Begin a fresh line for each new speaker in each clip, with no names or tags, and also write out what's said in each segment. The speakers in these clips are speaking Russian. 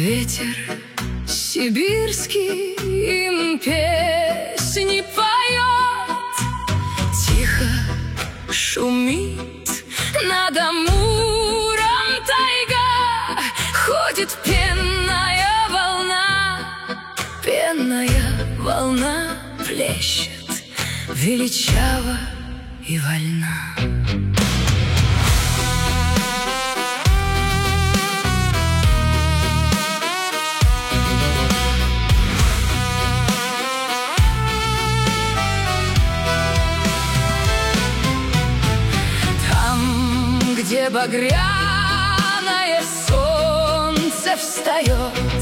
Ветер сибирский им песни поет, тихо шумит над Амуром тайга, ходит пенная волна плещет величаво и вольна. Где багряное солнце встает,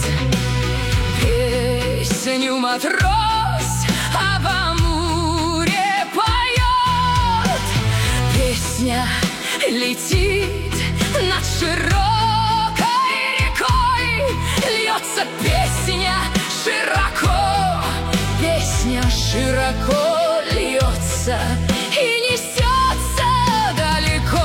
песню матрос об Амуре поет. Песня летит над широкой рекой, льется песня широко, песня широко льется и несется далеко.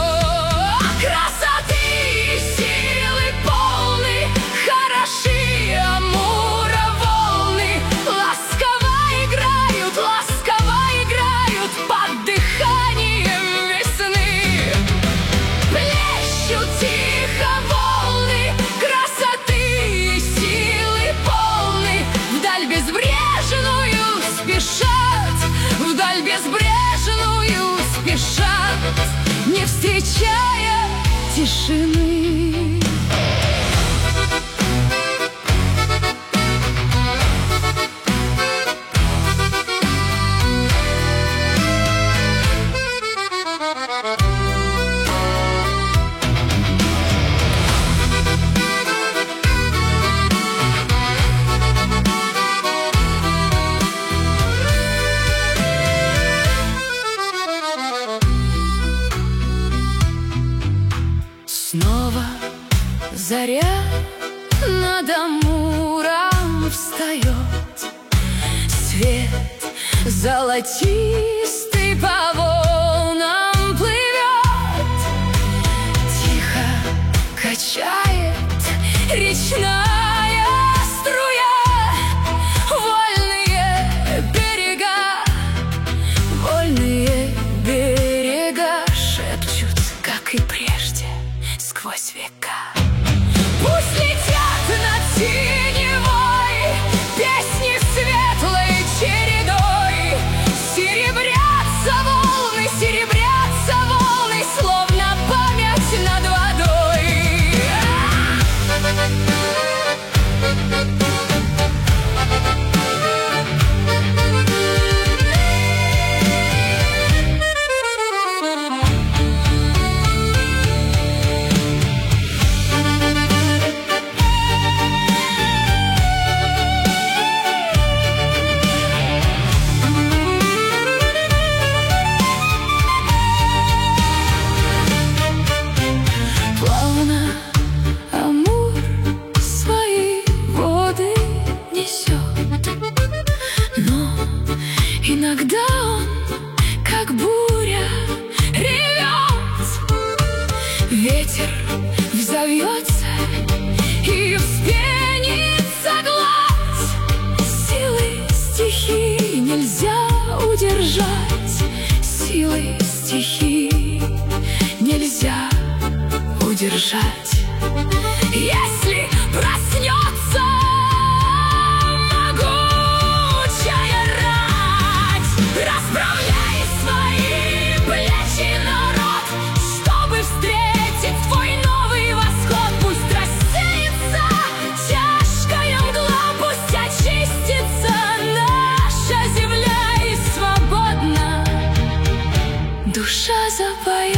Вдаль безбрежную спешат, не встречая тишины. Снова заря над Амуром встает, свет золотистый по волнам плывет, тихо качает речная струя, вольные берега шепчут, как и прежде, сквозь века. Пусть летят над синевой песни светлой чередой, серебрятся волны, словно память над водой. Иногда он, как буря, ревет, ветер взовьется и вспенится гладь. Силы стихии нельзя удержать, силы стихии нельзя удержать. Если проснется расправляй свои плечи, народ, чтобы встретить твой новый восход. Пусть рассеется тяжкая мгла, пусть очистится наша земля, и свободно душа запоет.